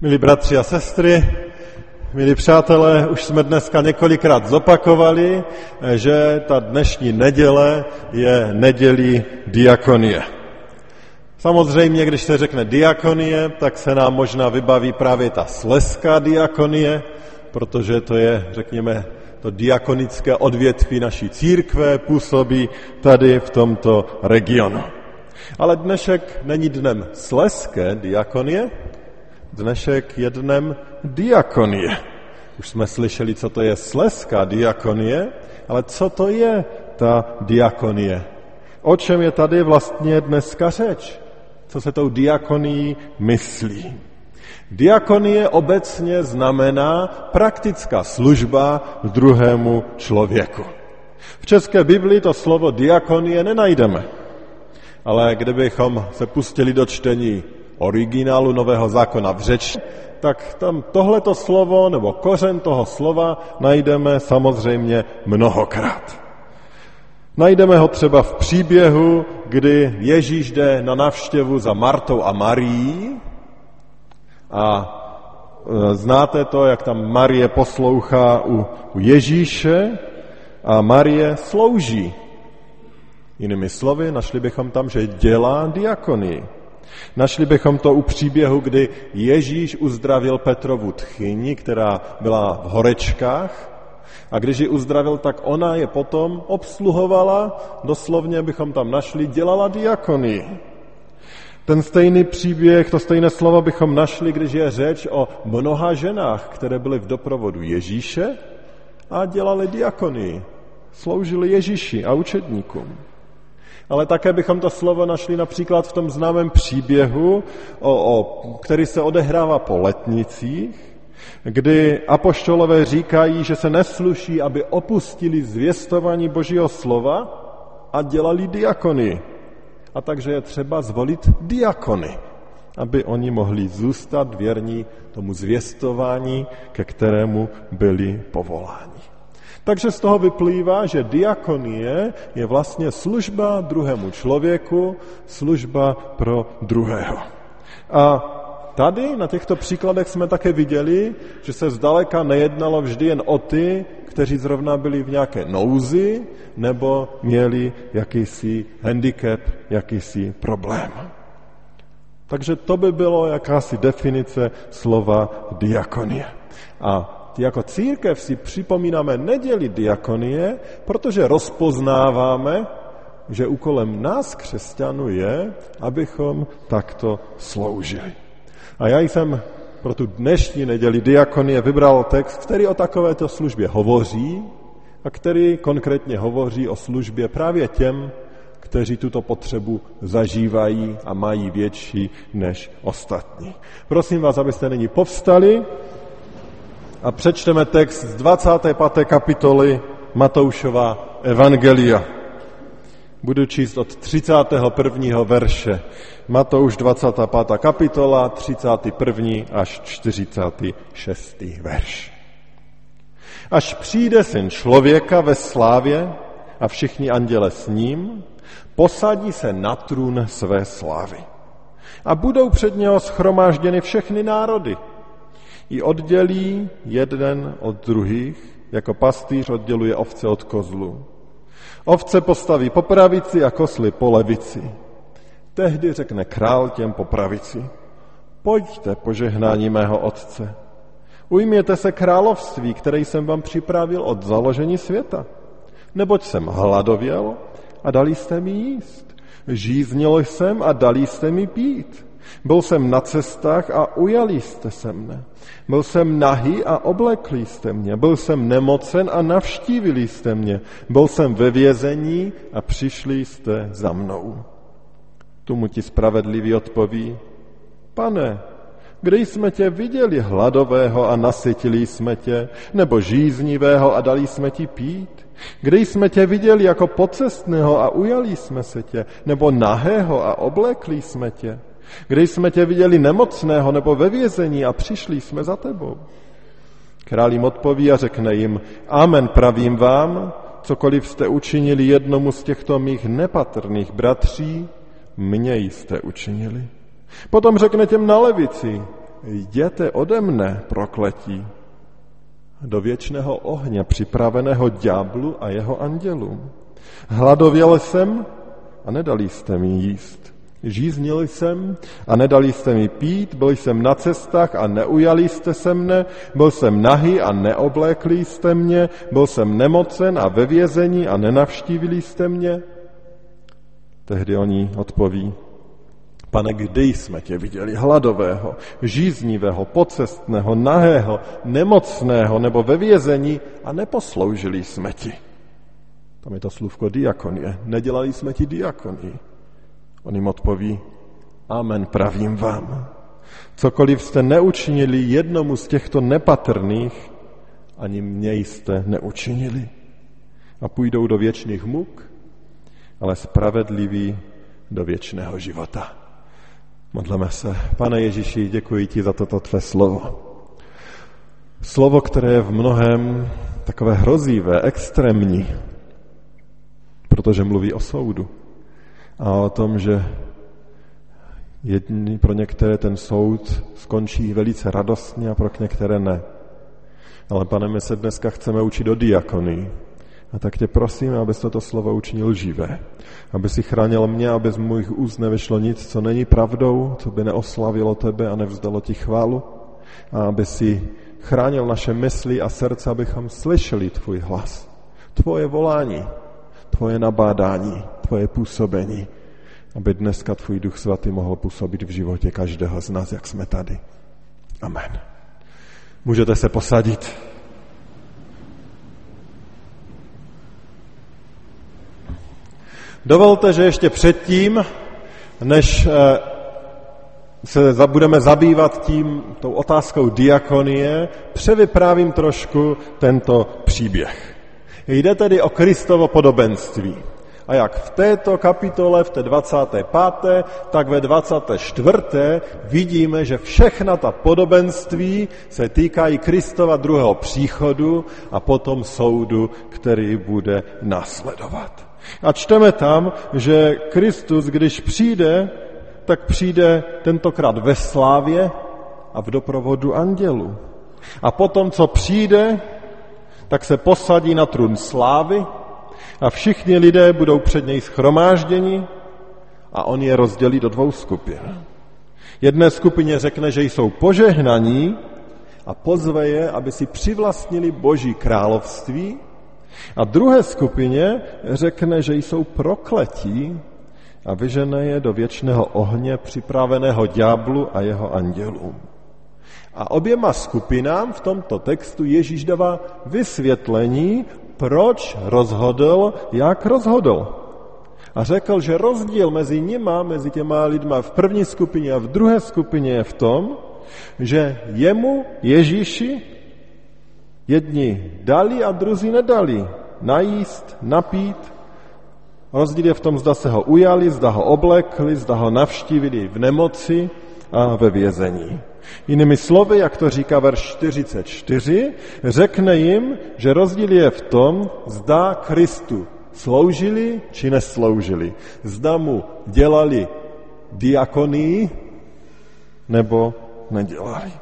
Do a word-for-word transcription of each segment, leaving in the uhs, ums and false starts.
Milí bratři a sestry, milí přátelé, už jsme dneska několikrát zopakovali, že ta dnešní neděle je nedělí diakonie. Samozřejmě, když se řekne diakonie, tak se nám možná vybaví právě ta slezská diakonie, protože to je, řekněme, to diakonické odvětví naší církve, působí tady v tomto regionu. Ale dnešek není dnem slezské diakonie, dnešek je dnem diakonie. Už jsme slyšeli, co to je slezská diakonie, ale co to je ta diakonie? O čem je tady vlastně dneska řeč? Co se tou diakonií myslí? Diakonie obecně znamená praktická služba druhému člověku. V české Biblii to slovo diakonie nenajdeme, ale kdybychom se pustili do čtení originálu Nového zákona v řeči, tak tam tohleto slovo nebo kořen toho slova najdeme samozřejmě mnohokrát. Najdeme ho třeba v příběhu, kdy Ježíš jde na návštěvu za Martou a Marií a znáte to, jak tam Marie poslouchá u, u Ježíše a Marie slouží. Jinými slovy, našli bychom tam, že dělá diakonii. Našli bychom to u příběhu, kdy Ježíš uzdravil Petrovu tchyni, která byla v horečkách, a když ji uzdravil, tak ona je potom obsluhovala, doslovně bychom tam našli, dělala diakonii. Ten stejný příběh, to stejné slovo bychom našli, když je řeč o mnoha ženách, které byly v doprovodu Ježíše a dělali diakonii, sloužili Ježíši a učedníkům. Ale také bychom to slovo našli například v tom známém příběhu, o, o, který se odehrává po letnicích, kdy apoštolové říkají, že se nesluší, aby opustili zvěstování Božího slova a dělali diakonii. A takže je třeba zvolit diakony, aby oni mohli zůstat věrní tomu zvěstování, ke kterému byli povoláni. Takže z toho vyplývá, že diakonie je vlastně služba druhému člověku, služba pro druhého. A tady na těchto příkladech jsme také viděli, že se zdaleka nejednalo vždy jen o ty, kteří zrovna byli v nějaké nouzi nebo měli jakýsi handicap, jakýsi problém. Takže to by bylo jakási definice slova diakonie. A jako církev si připomínáme neděli diakonie, protože rozpoznáváme, že úkolem nás, křesťanů, je, abychom takto sloužili. A já jsem pro tu dnešní neděli diakonie vybral text, který o takovéto službě hovoří a který konkrétně hovoří o službě právě těm, kteří tuto potřebu zažívají a mají větší než ostatní. Prosím vás, abyste nyní povstali a přečteme text z dvacáté páté kapitoly Matoušova evangelia. Budu číst od třicátého prvního verše. Matouš dvacátá pátá kapitola, třicátý první až čtyřicátý šestý verš. Až přijde Syn člověka ve slávě a všichni anděle s ním, posadí se na trůn své slávy. A budou před něho shromážděny všechny národy. I oddělí jeden od druhých, jako pastýř odděluje ovce od kozlu. Ovce postaví po pravici a kozly po levici. Tehdy řekne král těm po pravici: Pojďte, požehnání mého otce. Ujměte se království, které jsem vám připravil od založení světa. Neboť jsem hladověl a dali jste mi jíst. Žíznil jsem a dali jste mi pít. Byl jsem na cestách a ujali jste se mne. Byl jsem nahý a oblekli jste mě. Byl jsem nemocen a navštívili jste mě. Byl jsem ve vězení a přišli jste za mnou. Tomu ti spravedlivý odpoví: Pane, kde jsme tě viděli hladového a nasytili jsme tě, nebo žíznivého a dali jsme ti pít? Kde jsme tě viděli jako pocestného a ujali jsme se tě, nebo nahého a oblekli jsme tě? Kde jsme tě viděli nemocného nebo ve vězení a přišli jsme za tebou? Král jim odpoví a řekne jim: Amen, pravím vám, cokoliv jste učinili jednomu z těchto mých nepatrných bratří, mně jste učinili. Potom řekne těm na levici: jděte ode mne, prokletí, do věčného ohně připraveného ďáblu a jeho andělům. Hladověl jsem a nedali jste mi jíst. Žíznil jsem a nedali jste mi pít, byl jsem na cestách a neujali jste se mne, byl jsem nahý a neoblékli jste mě, byl jsem nemocen a ve vězení a nenavštívili jste mě. Tehdy oni odpoví: Pane, kdy jsme tě viděli hladového, žíznivého, pocestného, nahého, nemocného nebo ve vězení a neposloužili jsme ti. Tam je to slůvko diakonie. Nedělali jsme ti diakonii. On jim odpoví: Amen, pravím vám. Cokoliv jste neučinili jednomu z těchto nepatrných, ani mě jste neučinili. A půjdou do věčných muk, ale spravedliví do věčného života. Modleme se. Pane Ježíši, děkuji ti za toto tvé slovo. Slovo, které je v mnohem takové hrozivé, extrémní, protože mluví o soudu a o tom, že jedni, pro některé ten soud skončí velice radostně a pro některé ne. Ale Pane, my se dneska chceme učit o diakonii. A tak tě prosím, abys toto slovo učinil živé. Aby si chránil mě, aby z mých úst nevyšlo nic, co není pravdou, co by neoslavilo tebe a nevzdalo ti chválu. A aby si chránil naše mysli a srdce, abychom slyšeli tvůj hlas. Tvoje volání, tvoje nabádání, tvoje působení. Aby dneska tvůj Duch Svatý mohl působit v životě každého z nás, jak jsme tady. Amen. Můžete se posadit. Dovolte, že ještě předtím, než se budeme zabývat tím, tou otázkou diakonie, převyprávím trošku tento příběh. Jde tedy o Kristovo podobenství. A jak v této kapitole, v té dvacáté páté, tak ve dvacáté čtvrté vidíme, že všechna ta podobenství se týkají Kristova druhého příchodu a potom soudu, který bude následovat. A čteme tam, že Kristus, když přijde, tak přijde tentokrát ve slávě a v doprovodu andělů. A potom, co přijde, tak se posadí na trůn slávy a všichni lidé budou před něj shromážděni a on je rozdělí do dvou skupin. Jedné skupině řekne, že jsou požehnaní a pozve je, aby si přivlastnili Boží království, a druhé skupině řekne, že jsou prokletí a vyžene je do věčného ohně připraveného ďáblu a jeho andělům. A oběma skupinám v tomto textu Ježíš dává vysvětlení, proč rozhodl, jak rozhodl. A řekl, že rozdíl mezi nima, mezi těma lidma v první skupině a v druhé skupině je v tom, že jemu, Ježíši, jedni dali a druzí nedali. Najíst, napít. Rozdíl je v tom, zda se ho ujali, zda ho oblekli, zda ho navštívili v nemoci a ve vězení. Jinými slovy, jak to říká verš čtyřicet čtyři, řekne jim, že rozdíl je v tom, zda Kristu sloužili či nesloužili. Zda mu dělali diakonii nebo nedělali.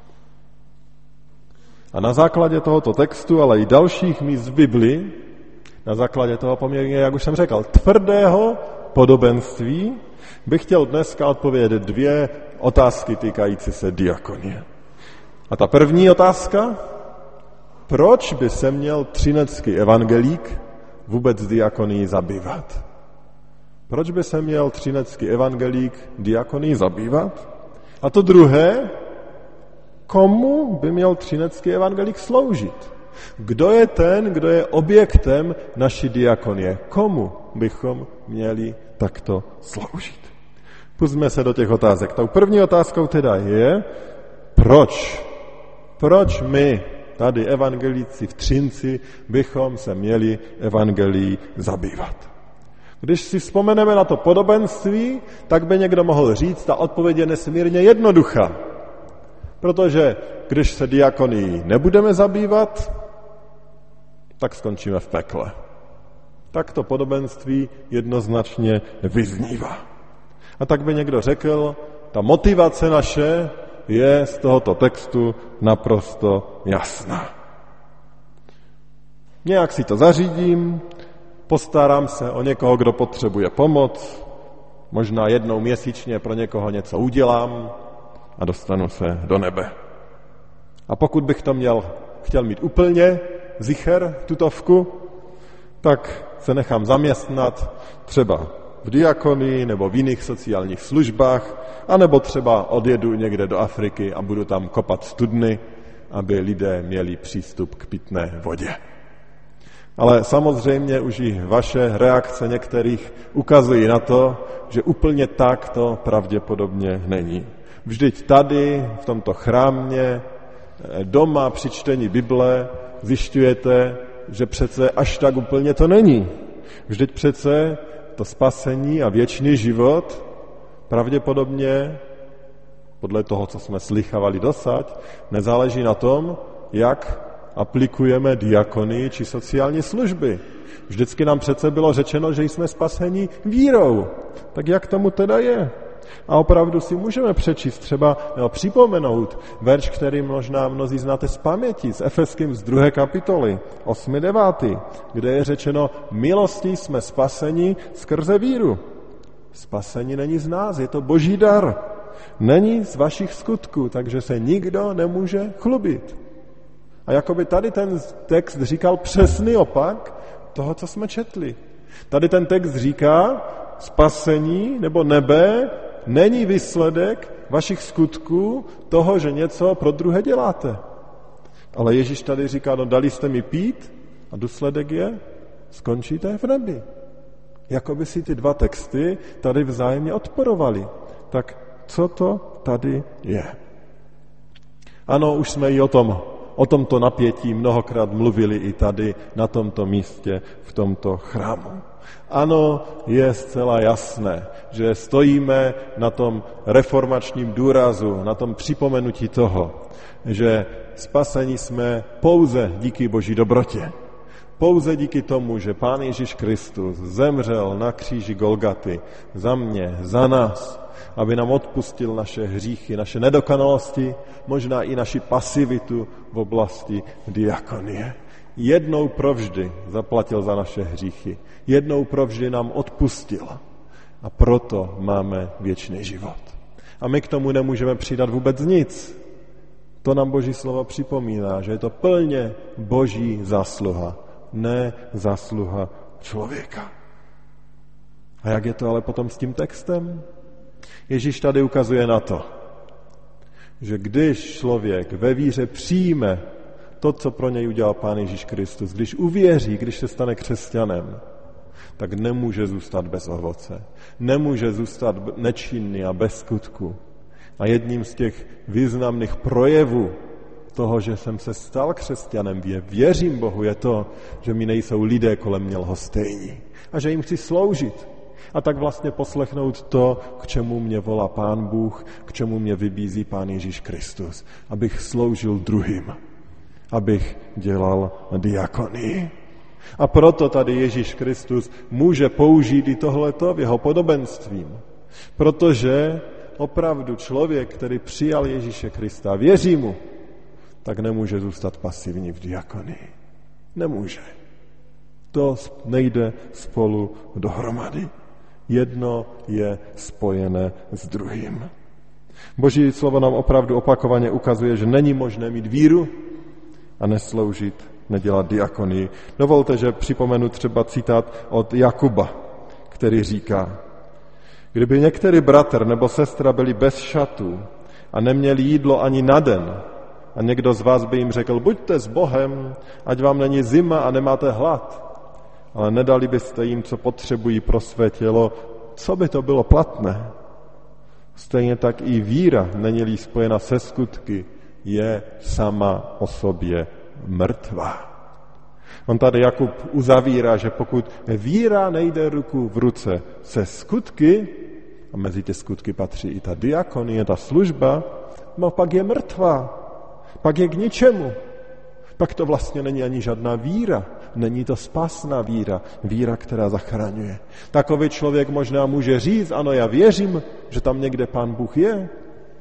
A na základě tohoto textu, ale i dalších míst v Biblii, na základě toho poměrně, jak už jsem řekl, tvrdého podobenství, bych chtěl dneska odpovědět dvě otázky týkající se diakonie. A ta první otázka, proč by se měl třinecký evangelík vůbec diakonii zabývat? Proč by se měl třinecký evangelík diakonii zabývat? A to druhé, komu by měl třinecký evangelík sloužit? Kdo je ten, kdo je objektem naší diakonie? Komu bychom měli takto sloužit? Pustíme se do těch otázek. Tou první otázkou teda je, proč? Proč my, tady evangelíci v Třinci, bychom se měli evangelií zabývat? Když si vzpomeneme na to podobenství, tak by někdo mohl říct, ta odpověď je nesmírně jednoduchá. Protože když se diakonií nebudeme zabývat, tak skončíme v pekle. Tak to podobenství jednoznačně vyznívá. A tak by někdo řekl, ta motivace naše je z tohoto textu naprosto jasná. Nějak si to zařídím, postarám se o někoho, kdo potřebuje pomoc, možná jednou měsíčně pro někoho něco udělám a dostanu se do nebe. A pokud bych to měl, chtěl mít úplně zicher, tutovku, tak se nechám zaměstnat třeba v diakonii nebo v jiných sociálních službách, anebo třeba odjedu někde do Afriky a budu tam kopat studny, aby lidé měli přístup k pitné vodě. Ale samozřejmě už i vaše reakce některých ukazují na to, že úplně tak to pravděpodobně není. Vždyť tady, v tomto chrámě, doma při čtení Bible zjišťujete, že přece až tak úplně to není. Vždyť přece to spasení a věčný život pravděpodobně, podle toho, co jsme slychávali dosať, nezáleží na tom, jak aplikujeme diakonii či sociální služby. Vždycky nám přece bylo řečeno, že jsme spaseni vírou. Tak jak tomu teda je? A opravdu si můžeme přečíst třeba, nebo připomenout verš, který možná mnozí znáte z paměti, z Efeským z druhé kapitoly, osmý devátý, kde je řečeno, milostí jsme spaseni skrze víru. Spasení není z nás, je to boží dar. Není z vašich skutků, takže se nikdo nemůže chlubit. A jakoby tady ten text říkal přesný opak toho, co jsme četli. Tady ten text říká, spasení nebo nebe není výsledek vašich skutků toho, že něco pro druhé děláte. Ale Ježíš tady říká, no dali jste mi pít a důsledek je, skončíte v nebi. Jakoby si ty dva texty tady vzájemně odporovaly. Tak co to tady je? Ano, už jsme i o tom O tomto napětí mnohokrát mluvili i tady, na tomto místě, v tomto chrámu. Ano, je zcela jasné, že stojíme na tom reformačním důrazu, na tom připomenutí toho, že spasení jsme pouze díky Boží dobrotě. Pouze díky tomu, že Pán Ježíš Kristus zemřel na kříži Golgaty za mě, za nás, aby nám odpustil naše hříchy, naše nedokonalosti, možná i naši pasivitu v oblasti diakonie. Jednou provždy zaplatil za naše hříchy. Jednou provždy nám odpustil. A proto máme věčný život. A my k tomu nemůžeme přidat vůbec nic. To nám Boží slovo připomíná, že je to plně Boží zásluha, ne zásluha člověka. A jak je to ale potom s tím textem? Ježíš tady ukazuje na to, že když člověk ve víře přijme to, co pro něj udělal Pán Ježíš Kristus, když uvěří, když se stane křesťanem, tak nemůže zůstat bez ovoce. Nemůže zůstat nečinný a bez skutku. A jedním z těch významných projevů toho, že jsem se stal křesťanem, věřím Bohu, je to, že mi nejsou lidé kolem mě lhostejní a že jim chci sloužit. A tak vlastně poslechnout to, k čemu mě volá Pán Bůh, k čemu mě vybízí Pán Ježíš Kristus, abych sloužil druhým, abych dělal diakonii. A proto tady Ježíš Kristus může použít i tohleto v jeho podobenstvím, protože opravdu člověk, který přijal Ježíše Krista, věří mu, tak nemůže zůstat pasivní v diakonii. Nemůže. To nejde spolu dohromady. Jedno je spojené s druhým. Boží slovo nám opravdu opakovaně ukazuje, že není možné mít víru a nesloužit, nedělat diakonii. Dovolte, že připomenu třeba citát od Jakuba, který říká, kdyby některý bratr nebo sestra byli bez šatů a neměli jídlo ani na den, a někdo z vás by jim řekl, buďte s Bohem, ať vám není zima a nemáte hlad, ale nedali byste jim, co potřebují pro své tělo, co by to bylo platné? Stejně tak i víra, není-li spojena se skutky, je sama o sobě mrtvá. On tady Jakub uzavírá, že pokud víra nejde ruku v ruce se skutky, a mezi ty skutky patří i ta diakonie, ta služba, no pak je mrtvá, pak je k ničemu. Pak to vlastně není ani žádná víra, není to spásná víra, víra, která zachraňuje. Takový člověk možná může říct, ano, já věřím, že tam někde Pán Bůh je,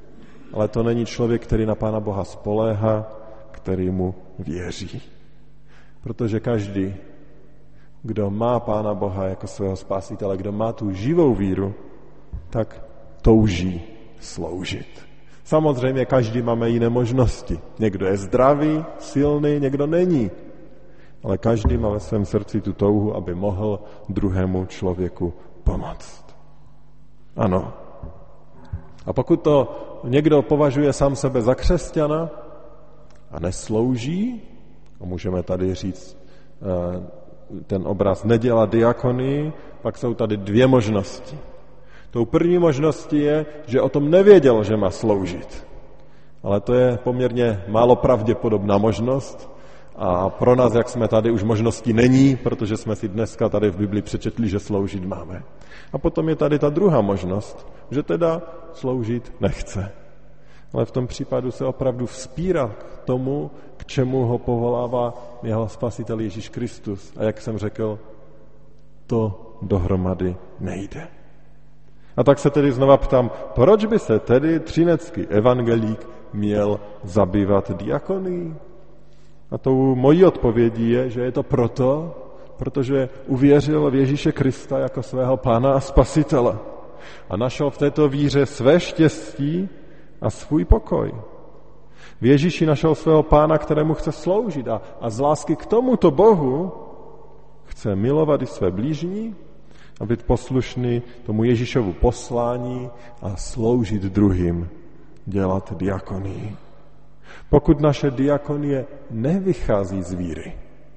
ale to není člověk, který na Pána Boha spoléhá, který mu věří. Protože každý, kdo má Pána Boha jako svého spasitele, kdo má tu živou víru, tak touží sloužit. Samozřejmě každý máme jiné možnosti. Někdo je zdravý, silný, někdo není. Ale každý má ve svém srdci tu touhu, aby mohl druhému člověku pomoct. Ano. A pokud to někdo považuje sám sebe za křesťana a neslouží, a můžeme tady říct ten obraz nedělá diakonii, pak jsou tady dvě možnosti. Tou první možností je, že o tom nevěděl, že má sloužit. Ale to je poměrně málo pravděpodobná možnost a pro nás, jak jsme tady, už možností není, protože jsme si dneska tady v Biblii přečetli, že sloužit máme. A potom je tady ta druhá možnost, že teda sloužit nechce. Ale v tom případu se opravdu vzpírá k tomu, k čemu ho povolává jeho spasitel Ježíš Kristus. A jak jsem řekl, to dohromady nejde. A tak se tedy znova ptám, proč by se tedy třinecký evangelík měl zabývat diakonií? A tou mojí odpovědí je, že je to proto, protože uvěřil v Ježíše Krista jako svého Pána a Spasitele. A našel v této víře své štěstí a svůj pokoj. V Ježíši našel svého Pána, kterému chce sloužit a, a z lásky k tomuto Bohu chce milovat i své blížní a být poslušný tomu Ježíšovu poslání a sloužit druhým, dělat diakonii. Pokud naše diakonie nevychází z víry,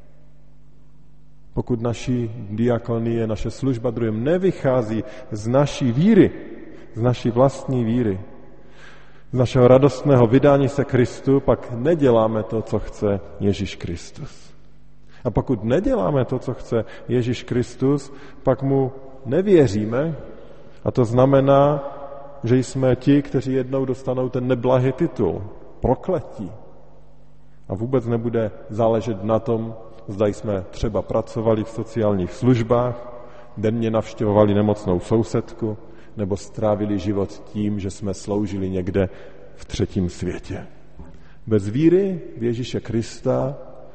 pokud naší diakonie, naše služba druhým nevychází z naší víry, z naší vlastní víry, z našeho radostného vydání se Kristu, pak neděláme to, co chce Ježíš Kristus. A pokud neděláme to, co chce Ježíš Kristus, pak mu nevěříme a to znamená, že jsme ti, kteří jednou dostanou ten neblahý titul, prokletí. A vůbec nebude záležet na tom, zda jsme třeba pracovali v sociálních službách, denně navštěvovali nemocnou sousedku, nebo strávili život tím, že jsme sloužili někde v třetím světě. Bez víry v Ježíše Krista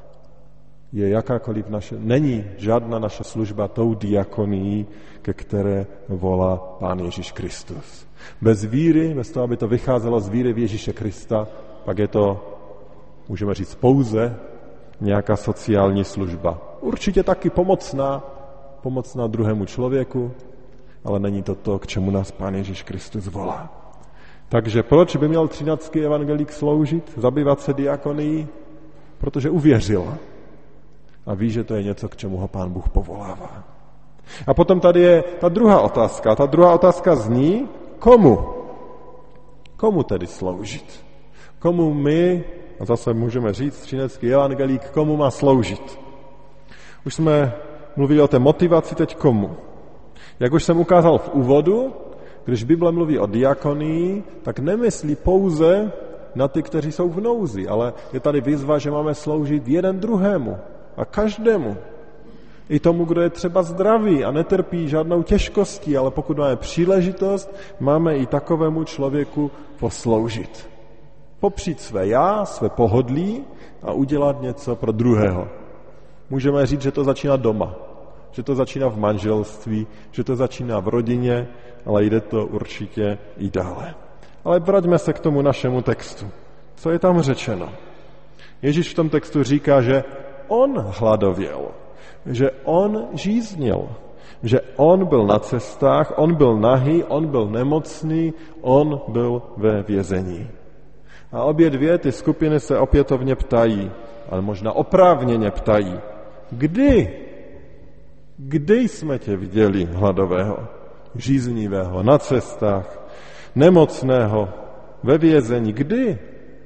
je jakákoliv naše, není žádná naše služba tou diakonií, ke které volá Pán Ježíš Kristus. Bez víry, bez toho, aby to vycházelo z víry v Ježíše Krista, pak je to, můžeme říct, pouze nějaká sociální služba. Určitě taky pomocná, pomocná druhému člověku, ale není to to, k čemu nás Pán Ježíš Kristus volá. Takže proč by měl třináctý evangelík sloužit, zabývat se diakonií? Protože uvěřil a ví, že to je něco, k čemu ho Pán Bůh povolává. A potom tady je ta druhá otázka. Ta druhá otázka zní, komu? Komu tedy sloužit? Komu my, a zase můžeme říct, třináctý evangelík, komu má sloužit? Už jsme mluvili o té motivaci, teď komu? Jak už jsem ukázal v úvodu, když Bible mluví o diakonii, tak nemyslí pouze na ty, kteří jsou v nouzi, ale je tady výzva, že máme sloužit jeden druhému a každému. I tomu, kdo je třeba zdravý a netrpí žádnou těžkostí, ale pokud máme příležitost, máme i takovému člověku posloužit. Popřít své já, své pohodlí a udělat něco pro druhého. Můžeme říct, že to začíná doma, že to začíná v manželství, že to začíná v rodině, ale jde to určitě i dále. Ale vraťme se k tomu našemu textu. Co je tam řečeno? Ježíš v tom textu říká, že on hladověl, že on žíznil, že on byl na cestách, on byl nahý, on byl nemocný, on byl ve vězení. A obě dvě ty skupiny se opětovně ptají, ale možná oprávněně ptají, kdy? Kdy jsme tě viděli hladového, žíznivého, na cestách, nemocného, ve vězení, kdy?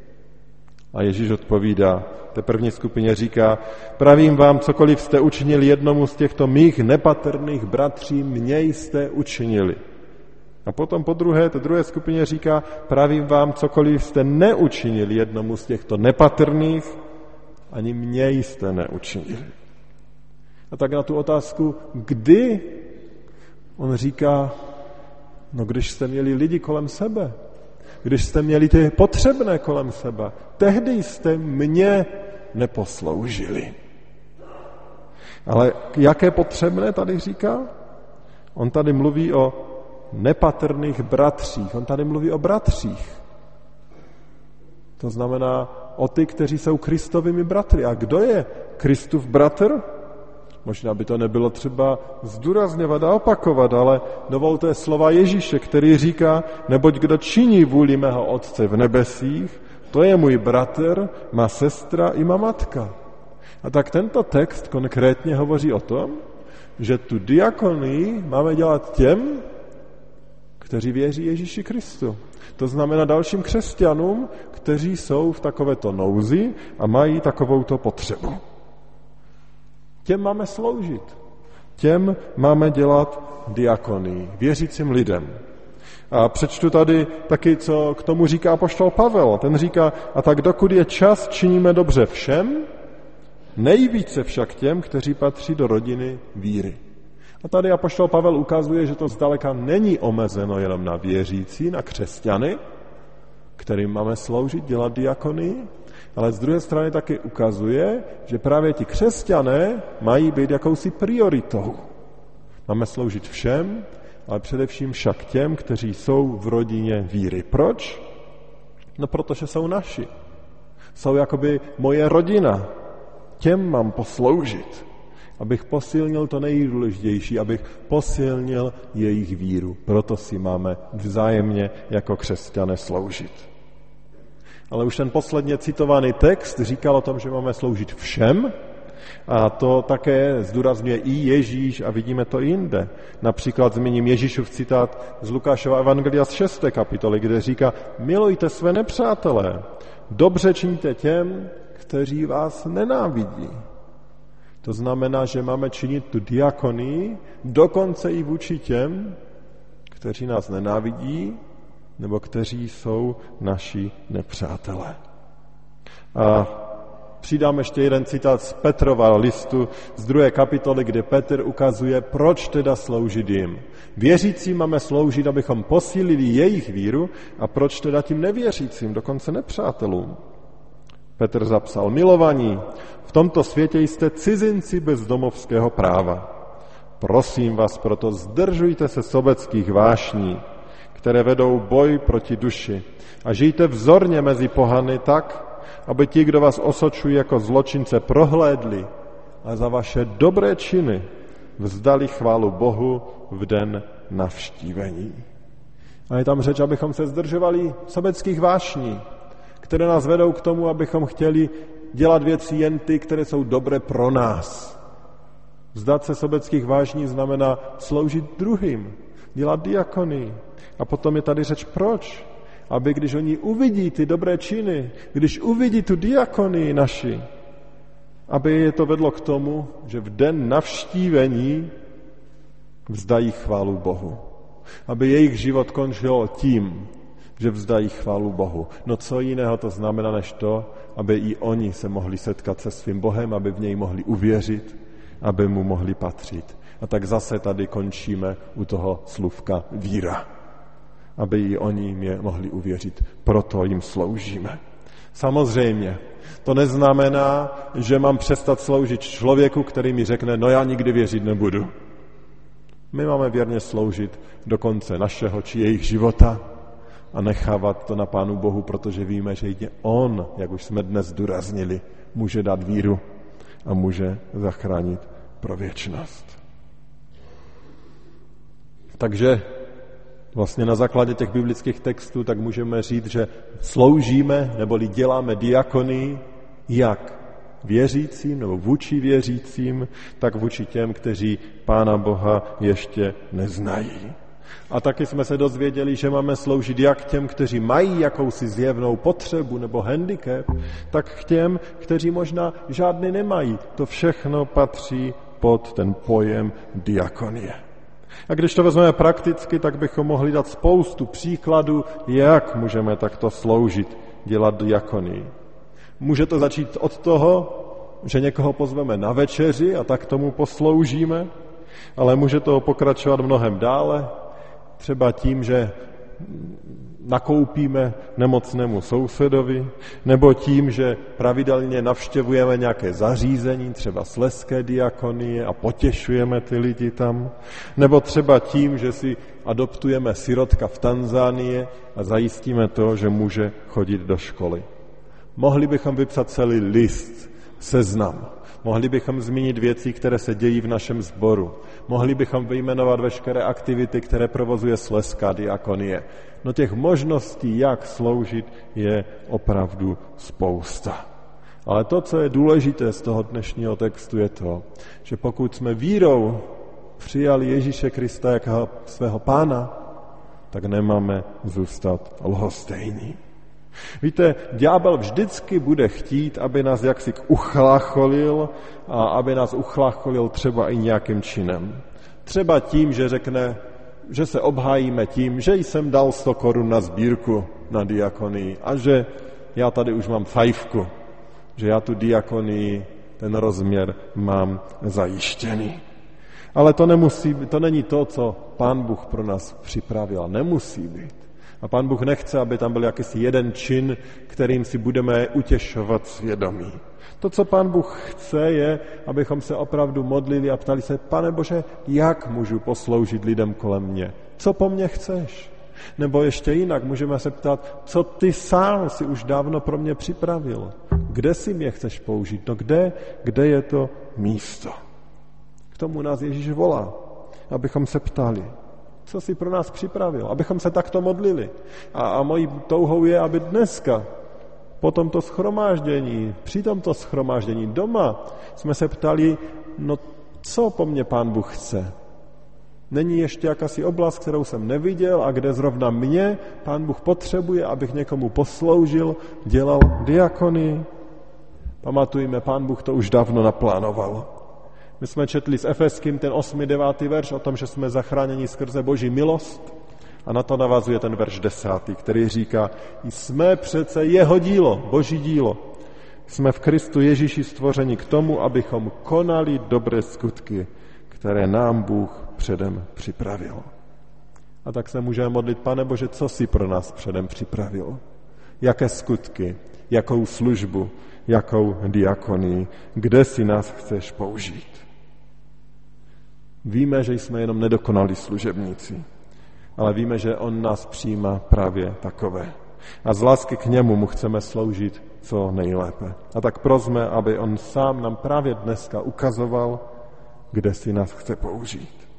A Ježíš odpovídá, té první skupině říká, pravím vám, cokoliv jste učinili jednomu z těchto mých nepatrných bratří, mě jste učinili. A potom po druhé, té druhé skupině říká, pravím vám, cokoliv jste neučinili jednomu z těchto nepatrných, ani mě jste neučinili. A tak na tu otázku, kdy, on říká, no když jste měli lidi kolem sebe, když jste měli ty potřebné kolem sebe. Tehdy jste mě neposloužili. Ale jaké potřebné tady říká? On tady mluví o nepatrných bratřích. On tady mluví o bratřích. To znamená o ty, kteří jsou Kristovými bratry. A kdo je Kristův bratr? Možná by to nebylo třeba zdůrazňovat a opakovat, ale dovolte slova Ježíše, který říká, neboť kdo činí vůli mého Otce v nebesích, to je můj bratr, má sestra i má matka. A tak tento text konkrétně hovoří o tom, že tu diakonii máme dělat těm, kteří věří Ježíši Kristu. To znamená dalším křesťanům, kteří jsou v takovéto nouzi a mají takovouto potřebu. Těm máme sloužit. Těm máme dělat diakonii, věřícím lidem. A přečtu tady taky, co k tomu říká apoštol Pavel. Ten říká, a tak dokud je čas, činíme dobře všem, nejvíce však těm, kteří patří do rodiny víry. A tady apoštol Pavel ukazuje, že to zdaleka není omezeno jenom na věřící, na křesťany, kterým máme sloužit, dělat diakonii, ale z druhé strany taky ukazuje, že právě ti křesťané mají být jakousi prioritou. Máme sloužit všem, ale především však těm, kteří jsou v rodině víry. Proč? No protože jsou naši. Jsou jakoby moje rodina. Těm mám posloužit, abych posilnil to nejdůležitější, abych posilnil jejich víru. Proto si máme vzájemně jako křesťané sloužit. Ale už ten posledně citovaný text říkal o tom, že máme sloužit všem, a to také zdůrazňuje i Ježíš a vidíme to i jinde. Například zmíním Ježíšův citát z Lukášova evangelia z šesté kapitoly, kde říká, milujte své nepřátelé, dobře činíte těm, kteří vás nenávidí. To znamená, že máme činit tu diakonii dokonce i vůči těm, kteří nás nenávidí, nebo kteří jsou naši nepřátelé. A přidám ještě jeden citát z Petrova listu z druhé kapitoly, kde Petr ukazuje, proč teda sloužit jim. Věřícím máme sloužit, abychom posílili jejich víru, a proč teda tím nevěřícím, dokonce nepřátelům. Petr zapsal, milovaní, v tomto světě jste cizinci bez domovského práva. Prosím vás proto, zdržujte se sobeckých vášní, které vedou boj proti duši, a žijte vzorně mezi pohany tak, aby ti, kdo vás osočují jako zločince, prohlédli a za vaše dobré činy vzdali chválu Bohu v den navštívení. A je tam řeč, abychom se zdržovali sobeckých vášní, které nás vedou k tomu, abychom chtěli dělat věci jen ty, které jsou dobré pro nás. Vzdát se sobeckých vášní znamená sloužit druhým, dělat diakonii. A potom je tady řeč proč? Aby když oni uvidí ty dobré činy, když uvidí tu diakonii naši, aby je to vedlo k tomu, že v den navštívení vzdají chválu Bohu. Aby jejich život končil tím, že vzdají chválu Bohu. No co jiného to znamená než to, aby i oni se mohli setkat se svým Bohem, aby v něj mohli uvěřit, aby mu mohli patřit. A tak zase tady končíme u toho slůvka víra. Aby i oni mě mohli uvěřit. Proto jim sloužíme. Samozřejmě, to neznamená, že mám přestat sloužit člověku, který mi řekne, no já nikdy věřit nebudu. My máme věrně sloužit do konce našeho či jejich života a nechávat to na Pánu Bohu, protože víme, že jde on, jak už jsme dnes zdůraznili, může dát víru a může zachránit pro věčnost. Takže vlastně na základě těch biblických textů tak můžeme říct, že sloužíme neboli děláme diakonii jak věřícím nebo vůči věřícím, tak vůči těm, kteří Pána Boha ještě neznají. A taky jsme se dozvěděli, že máme sloužit jak těm, kteří mají jakousi zjevnou potřebu nebo handicap, tak k těm, kteří možná žádný nemají. To všechno patří pod ten pojem diakonie. A když to vezmeme prakticky, tak bychom mohli dát spoustu příkladů, jak můžeme takto sloužit, dělat diakonii. Může to začít od toho, že někoho pozveme na večeři a tak tomu posloužíme, ale může to pokračovat mnohem dále, třeba tím, že nakoupíme nemocnému sousedovi, nebo tím, že pravidelně navštěvujeme nějaké zařízení, třeba Slezské diakonie a potěšujeme ty lidi tam, nebo třeba tím, že si adoptujeme sirotka v Tanzánii a zajistíme to, že může chodit do školy. Mohli bychom vypsat celý list, seznam. Mohli bychom zmínit věci, které se dějí v našem sboru. Mohli bychom vyjmenovat veškeré aktivity, které provozuje Slezská diakonie. No těch možností, jak sloužit, je opravdu spousta. Ale to, co je důležité z toho dnešního textu, je to, že pokud jsme vírou přijali Ježíše Krista jako svého pána, tak nemáme zůstat lhostejní. Víte, ďábel vždycky bude chtít, aby nás jaksi uchlácholil a aby nás uchlácholil třeba i nějakým činem. Třeba tím, že řekne, že se obhájíme tím, že jsem dal sto korun na sbírku na diakonii a že já tady už mám fajfku, že já tu diakonii, ten rozměr mám zajištěný. Ale to, nemusí, to není to, co Pán Bůh pro nás připravil. Nemusí být. A Pán Bůh nechce, aby tam byl jakýsi jeden čin, kterým si budeme utěšovat svědomí. To, co Pán Bůh chce, je, abychom se opravdu modlili a ptali se, Pane Bože, jak můžu posloužit lidem kolem mě? Co po mně chceš? Nebo ještě jinak, můžeme se ptát, co ty sám si už dávno pro mě připravil? Kde si mě chceš použít? No kde, kde je to místo? K tomu nás Ježíš volá, abychom se ptali, co si pro nás připravil, abychom se takto modlili. A, a mojí touhou je, aby dneska, po tomto shromáždění, při tomto shromáždění doma, jsme se ptali, no co po mně Pán Bůh chce? Není ještě jakási oblast, kterou jsem neviděl a kde zrovna mě Pán Bůh potřebuje, abych někomu posloužil, dělal diakonii? Pamatujme, Pán Bůh to už dávno naplánoval. My jsme četli s Efeským ten osmý, devátý verš o tom, že jsme zachráněni skrze Boží milost a na to navazuje ten verš desátý, který říká, jsme přece jeho dílo, Boží dílo. Jsme v Kristu Ježíši stvořeni k tomu, abychom konali dobré skutky, které nám Bůh předem připravil. A tak se můžeme modlit, Pane Bože, co jsi pro nás předem připravil? Jaké skutky, jakou službu, jakou diakonii, kde si nás chceš použít? Víme, že jsme jenom nedokonalí služebníci, ale víme, že on nás přijímá právě takové. A z lásky k němu mu chceme sloužit co nejlépe. A tak prosme, aby on sám nám právě dneska ukazoval, kde si nás chce použít.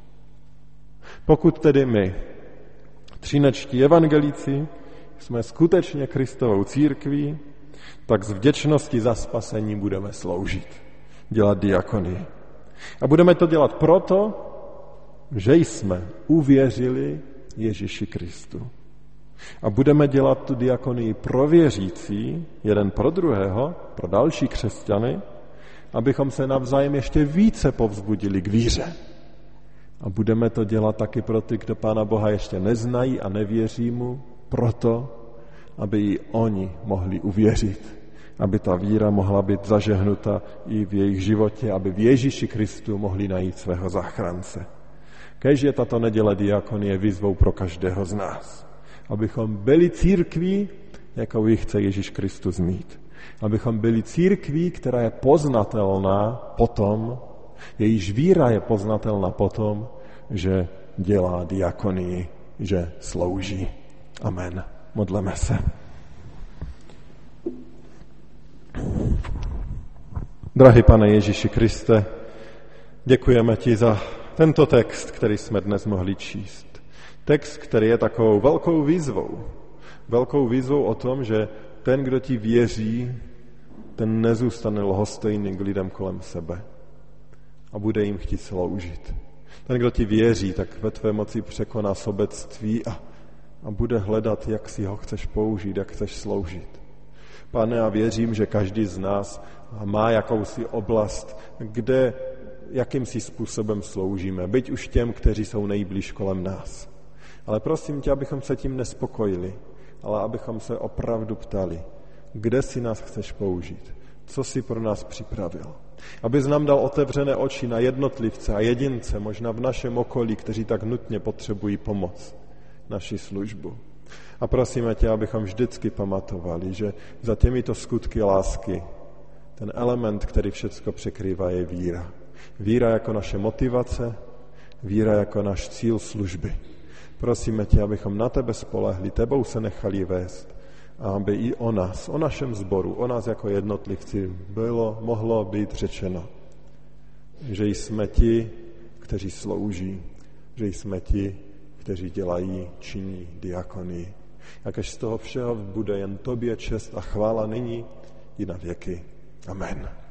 Pokud tedy my, třinečtí evangelíci, jsme skutečně Kristovou církví, tak z vděčnosti za spasení budeme sloužit, dělat diakonii. A budeme to dělat proto, že jsme uvěřili Ježíši Kristu. A budeme dělat tu diakonii pro věřící, jeden pro druhého, pro další křesťany, abychom se navzájem ještě více povzbudili k víře. A budeme to dělat taky pro ty, kdo Pána Boha ještě neznají a nevěří mu, proto, aby i oni mohli uvěřit. Aby ta víra mohla být zažehnuta i v jejich životě, aby v Ježíši Kristu mohli najít svého záchrance. Kéž je tato neděle diakonie výzvou pro každého z nás. Abychom byli církví, jakou ji chce Ježíš Kristus mít. Abychom byli církví, která je poznatelná potom, jejíž víra je poznatelná potom, že dělá diakonii, že slouží. Amen. Modleme se. Drahý Pane Ježíši Kriste, děkujeme ti za tento text, který jsme dnes mohli číst. Text, který je takovou velkou výzvou. Velkou výzvou o tom, že ten, kdo ti věří, ten nezůstane lhostejný k lidem kolem sebe a bude jim chtít sloužit. Ten, kdo ti věří, tak ve tvé moci překoná sobectví a, a bude hledat, jak si ho chceš použít, jak chceš sloužit. Pane, já věřím, že každý z nás má jakousi oblast, kde jakýmsi způsobem sloužíme, byť už těm, kteří jsou nejblíž kolem nás. Ale prosím tě, abychom se tím nespokojili, ale abychom se opravdu ptali, kde si nás chceš použít, co si pro nás připravil. Abys nám dal otevřené oči na jednotlivce a jedince, možná v našem okolí, kteří tak nutně potřebují pomoc, naši službu. A prosíme tě, abychom vždycky pamatovali, že za těmito skutky lásky ten element, který všecko překrývá, je víra. Víra jako naše motivace, víra jako náš cíl služby. Prosíme tě, abychom na tebe spolehli, tebou se nechali vést a aby i o nás, o našem sboru, o nás jako jednotlivci bylo, mohlo být řečeno, že jsme ti, kteří slouží, že jsme ti, kteří dělají, činí diakonii. Jakéž z toho všeho bude jen tobě čest a chvála nyní i na věky. Amen.